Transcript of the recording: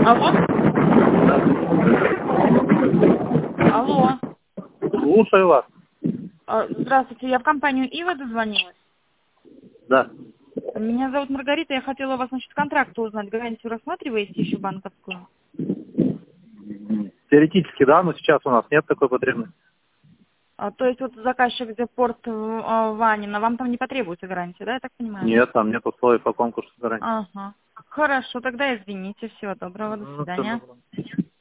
Алло? Алло. Слушаю вас. Здравствуйте, я в компанию Ива дозвонилась. Да. Меня зовут Маргарита, я хотела у вас насчет контракта узнать. Гарантию рассматриваете еще банковскую? Теоретически, да, но сейчас у нас нет такой потребности. То есть вот заказчик, где порт Ванина, вам там не потребуется гарантия, да, я так понимаю? Нет, там нет условий по конкурсу гарантии. Ага. Хорошо, тогда извините. Всего доброго, до Ну, всё свидания. добро.